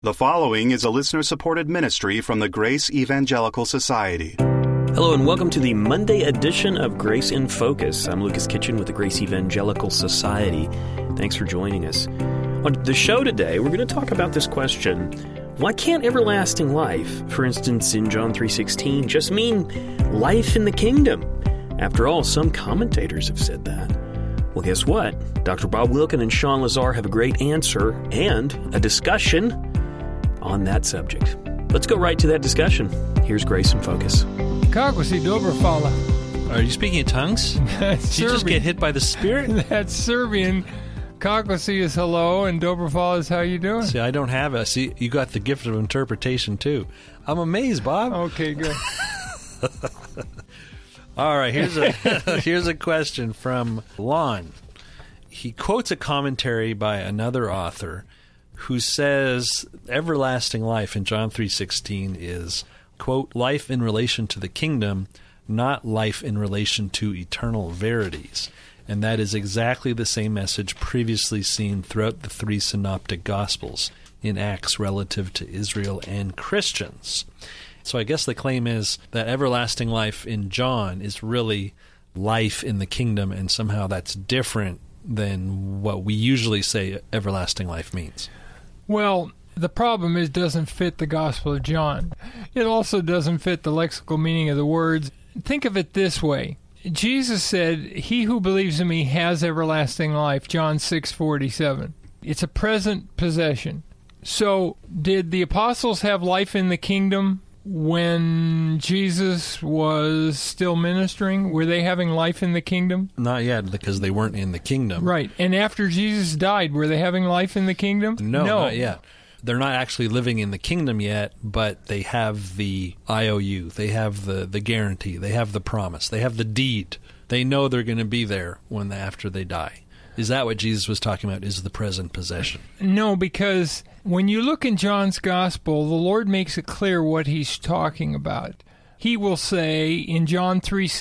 The following is a listener-supported ministry from the Grace Evangelical Society. Hello and welcome to the Monday edition of Grace in Focus. I'm Lucas Kitchen with the Grace Evangelical Society. Thanks for joining us. On the show today, we're going to talk about this question: why can't everlasting life, for instance in John 3:16, just mean life in the kingdom? After all, some commentators have said that. Well, guess what? Dr. Bob Wilkin and Sean Lazar have a great answer and a discussion on that subject. Let's go right to that discussion. Here's Grace in Focus. Kako si dobro fala. Are you speaking in tongues? That's Did you just get hit by the Spirit? That's Serbian. Kako si is hello, and dobro fala is how you doing? See, I don't have a... See, you got the gift of interpretation, too. I'm amazed, Bob. Okay, good. All right, here's a question from Lon. He quotes a commentary by another author who says everlasting life in John 3:16 is, quote, life in relation to the kingdom, not life in relation to eternal verities. And that is exactly the same message previously seen throughout the three synoptic gospels in Acts relative to Israel and Christians. So I guess the claim is that everlasting life in John is really life in the kingdom, and somehow that's different than what we usually say everlasting life means. Well, the problem is it doesn't fit the Gospel of John. It also doesn't fit the lexical meaning of the words. Think of it this way. Jesus said, "He who believes in me has everlasting life," John 6:47. It's a present possession. So, did the apostles have life in the kingdom when Jesus was still ministering? Were they having life in the kingdom? Not yet, because they weren't in the kingdom. Right. And after Jesus died, were they having life in the kingdom? No, not yet. They're not actually living in the kingdom yet, but they have the IOU. They have the guarantee. They have the promise. They have the deed. They know they're going to be there after they die. Is that what Jesus was talking about, is the present possession? No, because when you look in John's Gospel, the Lord makes it clear what he's talking about. He will say in John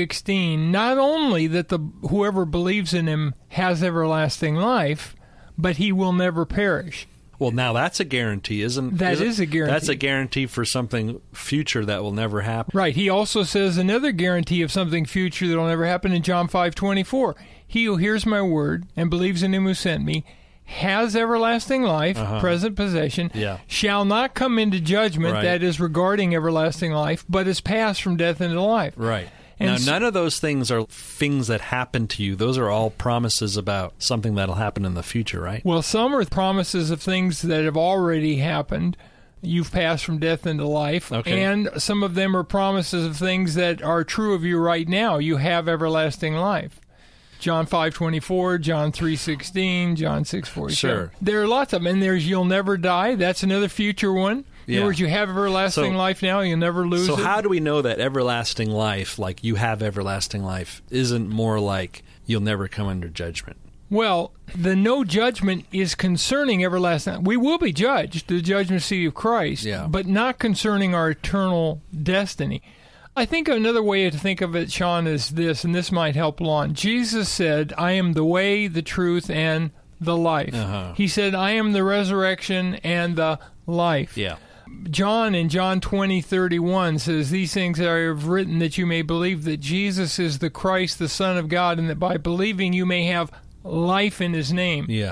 3:16, not only that whoever believes in him has everlasting life, but he will never perish. Well, now that's a guarantee, isn't that? That is a guarantee. That's a guarantee for something future that will never happen. Right. He also says another guarantee of something future that will never happen in John 5:24. He who hears my word and believes in him who sent me has everlasting life, present possession, shall not come into judgment, that is regarding everlasting life, but is passed from death into life. Right. And now, none of those things are things that happen to you. Those are all promises about something that'll happen in the future, right? Well, some are promises of things that have already happened. You've passed from death into life. Okay. And some of them are promises of things that are true of you right now. You have everlasting life. John 5:24, John 3:16, John 6:47. Sure. There are lots of them. And there's you'll never die. That's another future one. In other words, you have everlasting life now, you'll never lose it. So how do we know that everlasting life, like you have everlasting life, isn't more like you'll never come under judgment? Well, the no judgment is concerning everlasting. We will be judged, the judgment seat of Christ, but not concerning our eternal destiny. I think another way to think of it, Sean, is this, and this might help Lon. Jesus said, "I am the way, the truth, and the life." He said, "I am the resurrection and the life." Yeah. John in John 20:31 says, "These things I have written that you may believe that Jesus is the Christ, the Son of God, and that by believing you may have life in his name." Yeah.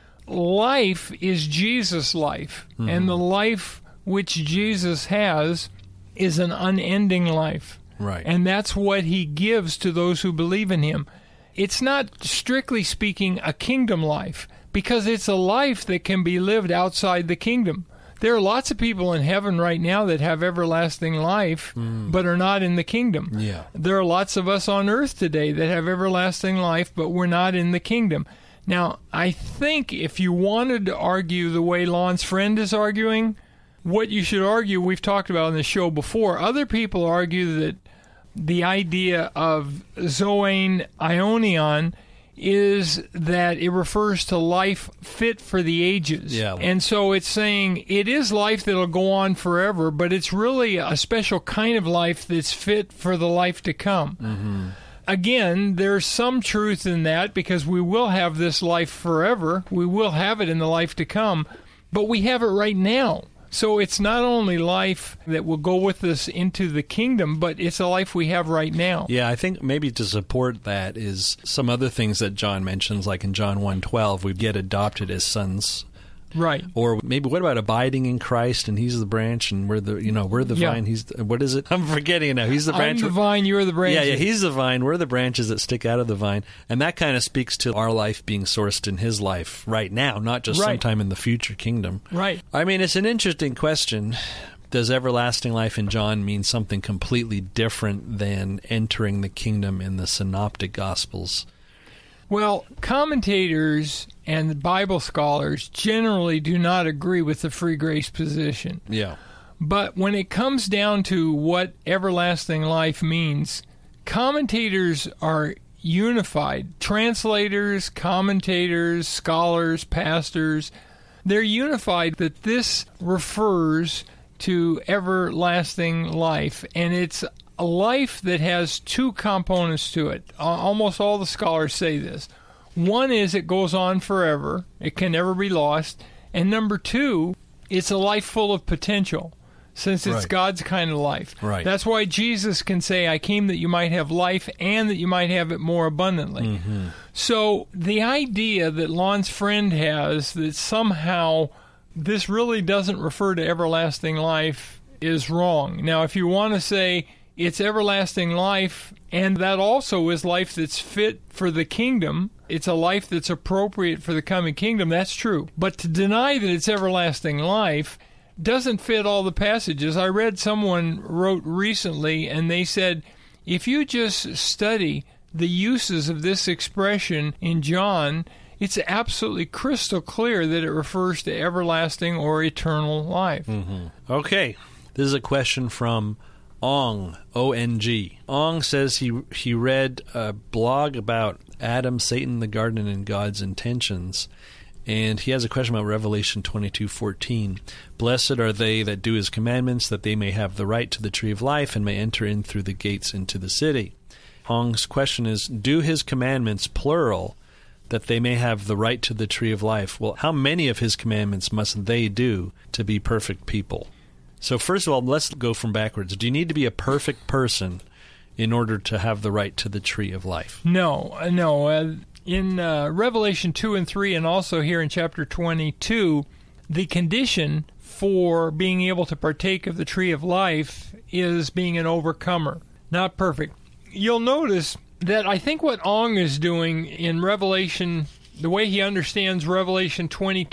Life is Jesus' life, and the life which Jesus has is an unending life. Right. And that's what he gives to those who believe in him. It's not, strictly speaking, a kingdom life, because it's a life that can be lived outside the kingdom. There are lots of people in heaven right now that have everlasting life, but are not in the kingdom. Yeah. There are lots of us on earth today that have everlasting life, but we're not in the kingdom. Now, I think if you wanted to argue the way Lon's friend is arguing, what you should argue, we've talked about on the show before, other people argue that the idea of zoein aionion is that it refers to life fit for the ages. Yeah. And so it's saying it is life that'll go on forever, but it's really a special kind of life that's fit for the life to come. Again, there's some truth in that, because we will have this life forever. We will have it in the life to come, but we have it right now. So it's not only life that will go with us into the kingdom, but it's a life we have right now. Yeah, I think maybe to support that is some other things that John mentions, like in John 1:12, we get adopted as sons. Right. Or maybe what about abiding in Christ and he's the branch and we're the vine. He's what is it? I'm forgetting it now. He's the branch. I'm the vine, you're the branches. Yeah, he's the vine. We're the branches that stick out of the vine. And that kind of speaks to our life being sourced in his life right now, not just sometime in the future kingdom. Right. I mean, it's an interesting question. Does everlasting life in John mean something completely different than entering the kingdom in the synoptic gospels? Well, commentators and Bible scholars generally do not agree with the free grace position. Yeah. But when it comes down to what everlasting life means, commentators are unified. Translators, commentators, scholars, pastors, they're unified that this refers to everlasting life, and it's a life that has two components to it. Almost all the scholars say this. One is it goes on forever. It can never be lost. And number two, it's a life full of potential, since it's God's kind of life. Right. That's why Jesus can say, I came that you might have life and that you might have it more abundantly. Mm-hmm. So the idea that Lon's friend has that somehow this really doesn't refer to everlasting life is wrong. Now, if you want to say it's everlasting life, and that also is life that's fit for the kingdom, it's a life that's appropriate for the coming kingdom, that's true. But to deny that it's everlasting life doesn't fit all the passages. I read someone wrote recently, and they said, if you just study the uses of this expression in John, it's absolutely crystal clear that it refers to everlasting or eternal life. Mm-hmm. Okay, this is a question from Ong, O-N-G. Ong says he read a blog about Adam, Satan, the garden, and God's intentions, and he has a question about Revelation 22:14. Blessed are they that do his commandments, that they may have the right to the tree of life and may enter in through the gates into the city. Ong's question is, do his commandments, plural, that they may have the right to the tree of life? Well, how many of his commandments must they do to be perfect people? So first of all, let's go from backwards. Do you need to be a perfect person in order to have the right to the tree of life? No. In Revelation 2 and 3, and also here in chapter 22, the condition for being able to partake of the tree of life is being an overcomer, not perfect. You'll notice that I think what Ong is doing in Revelation, the way he understands Revelation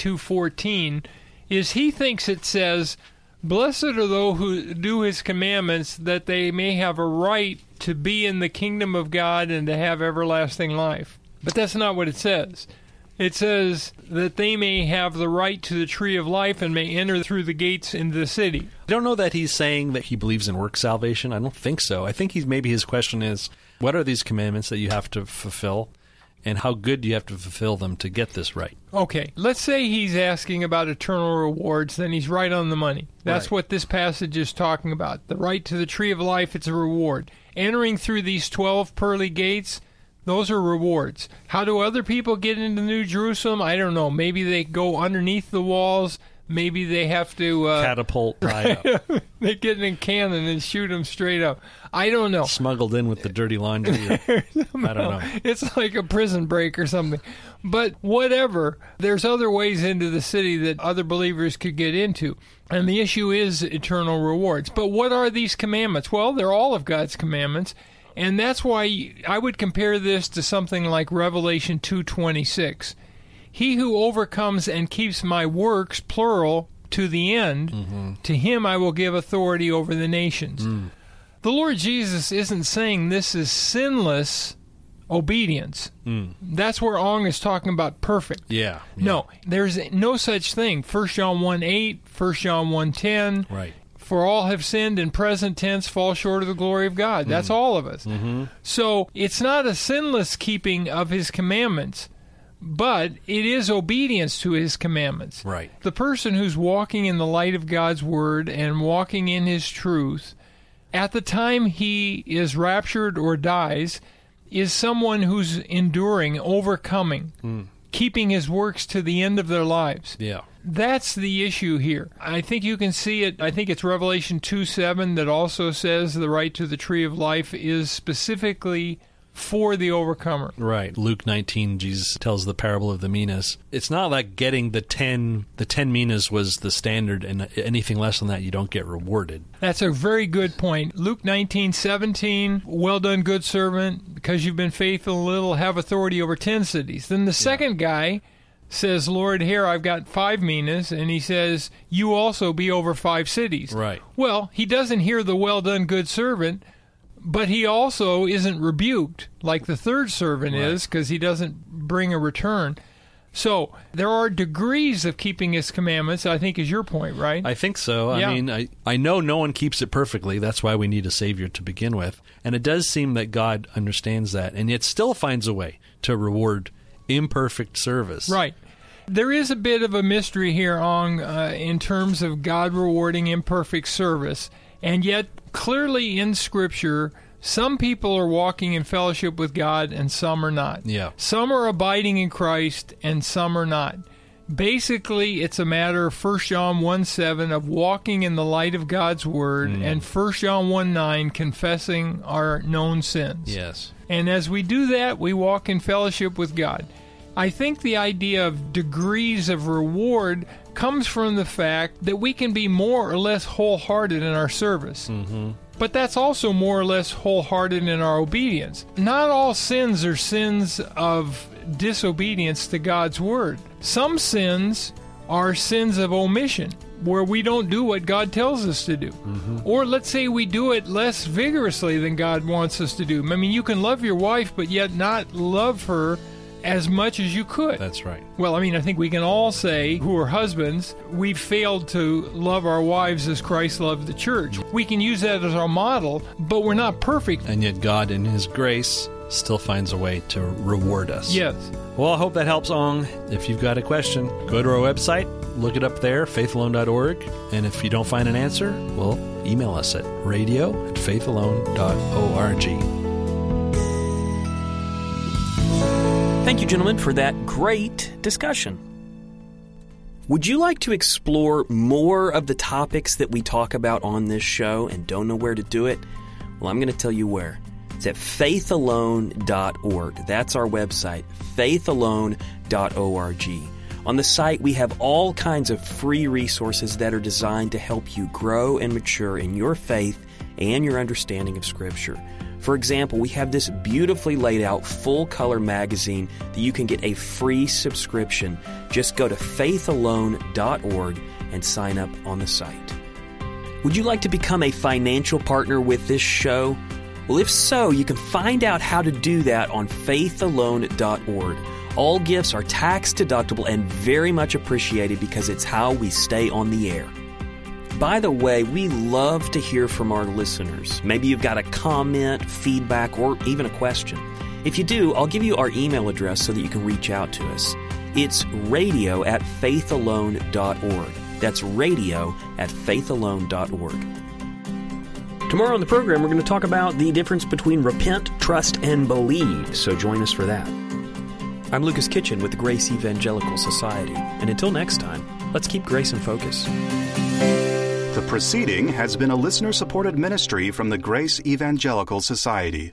22:14, is he thinks it says, blessed are those who do his commandments, that they may have a right to be in the kingdom of God and to have everlasting life. But that's not what it says. It says that they may have the right to the tree of life and may enter through the gates into the city. I don't know that he's saying that he believes in work salvation. I don't think so. I think maybe his question is, what are these commandments that you have to fulfill? And how good do you have to fulfill them to get this right? Okay, let's say he's asking about eternal rewards, then he's right on the money. That's what this passage is talking about. The right to the tree of life, it's a reward. Entering through these 12 pearly gates, those are rewards. How do other people get into New Jerusalem? I don't know. Maybe they go underneath the walls. Maybe they have to catapult right up. They get in a cannon and shoot them straight up. I don't know. Smuggled in with the dirty laundry. I don't know. It's like a prison break or something. But whatever, there's other ways into the city that other believers could get into. And the issue is eternal rewards. But what are these commandments? Well, they're all of God's commandments. And that's why I would compare this to something like Revelation 2:26. He who overcomes and keeps my works, plural, to the end, to him I will give authority over the nations. The Lord Jesus isn't saying this is sinless obedience. That's where Ong is talking about perfect. Yeah. No, there's no such thing. 1 John 1:8, 1 John 1:10. Right. For all have sinned in present tense, fall short of the glory of God. That's all of us. So it's not a sinless keeping of his commandments, but it is obedience to his commandments. Right. The person who's walking in the light of God's word and walking in his truth, at the time he is raptured or dies, is someone who's enduring, overcoming, keeping his works to the end of their lives. Yeah. That's the issue here. I think you can see it. I think it's Revelation 2:7 that also says the right to the tree of life is specifically for the overcomer. Right. Luke 19, Jesus tells the parable of the minas. It's not like getting the 10 minas was the standard, and anything less than that you don't get rewarded. That's a very good point. Luke 19:17, well done, good servant, because you've been faithful in a little, have authority over 10 cities. Then the second guy says, Lord, here I've got 5 minas, and he says, you also be over 5 cities. Right. Well, he doesn't hear the well done, good servant, but he also isn't rebuked like the third servant is, because he doesn't bring a return. So there are degrees of keeping his commandments, I think is your point, right? I think so. Yeah. I mean, I know no one keeps it perfectly. That's why we need a Savior to begin with. And it does seem that God understands that, and yet still finds a way to reward imperfect service. Right. There is a bit of a mystery here, Ong, in terms of God rewarding imperfect service. And yet, clearly in Scripture, some people are walking in fellowship with God and some are not. Yeah. Some are abiding in Christ and some are not. Basically, it's a matter of 1 John 1:7 of walking in the light of God's Word and 1 John 1:9 confessing our known sins. Yes. And as we do that, we walk in fellowship with God. I think the idea of degrees of reward comes from the fact that we can be more or less wholehearted in our service. Mm-hmm. But that's also more or less wholehearted in our obedience. Not all sins are sins of disobedience to God's Word. Some sins are sins of omission, where we don't do what God tells us to do. Mm-hmm. Or let's say we do it less vigorously than God wants us to do. I mean, you can love your wife, but yet not love her as much as you could. That's right. Well, I mean, I think we can all say, who are husbands, we've failed to love our wives as Christ loved the church. We can use that as our model, but we're not perfect. And yet God, in His grace, still finds a way to reward us. Yes. Well, I hope that helps, Ong. If you've got a question, go to our website, look it up there, faithalone.org. And if you don't find an answer, well, email us at radio@faithalone.org. Thank you, gentlemen, for that great discussion. Would you like to explore more of the topics that we talk about on this show and don't know where to do it? Well, I'm going to tell you where. It's at faithalone.org. That's our website, faithalone.org. On the site, we have all kinds of free resources that are designed to help you grow and mature in your faith and your understanding of Scripture. For example, we have this beautifully laid out full-color magazine that you can get a free subscription. Just go to faithalone.org and sign up on the site. Would you like to become a financial partner with this show? Well, if so, you can find out how to do that on faithalone.org. All gifts are tax-deductible and very much appreciated because it's how we stay on the air. By the way, we love to hear from our listeners. Maybe you've got a comment, feedback, or even a question. If you do, I'll give you our email address so that you can reach out to us. It's radio@faithalone.org. That's radio@faithalone.org. Tomorrow on the program, we're going to talk about the difference between repent, trust, and believe, so join us for that. I'm Lucas Kitchen with the Grace Evangelical Society, and until next time, let's keep grace in focus. The proceeding has been a listener-supported ministry from the Grace Evangelical Society.